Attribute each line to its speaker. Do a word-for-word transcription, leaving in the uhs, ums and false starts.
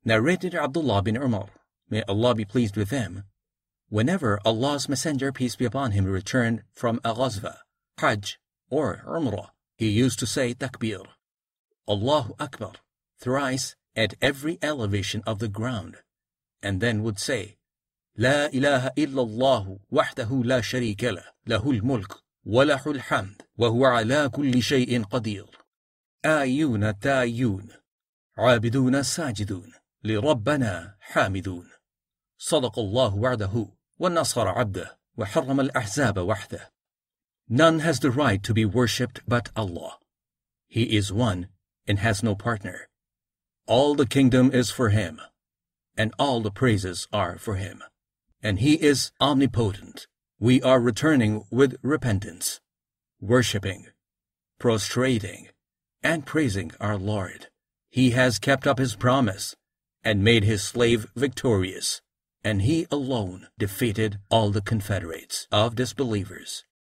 Speaker 1: Narrated Abdullah bin Umar, may Allah be pleased with them, whenever Allah's Messenger, peace be upon him, returned from a ghazwa, Hajj, or Umrah, he used to say Takbir, Allahu Akbar, thrice at every elevation of the ground, and then would say, La ilaha illallah wahdahu la sharika lah, lahul mulk, wa lahul hamd, wa huwa ala kulli shay'in qadir. Ayuna ta'yun, abiduna sajidun, li rabbana hamidun. صدق الله وعده ونصر عبده وحرم الأحزاب وحده. None has the right to be worshipped but Allah. He is one and has no partner. All the kingdom is for Him, and all the praises are for Him. And He is omnipotent. We are returning with repentance, worshipping, prostrating, and praising our Lord. He has kept up His promise and made His slave victorious, and He alone defeated all the confederates of disbelievers.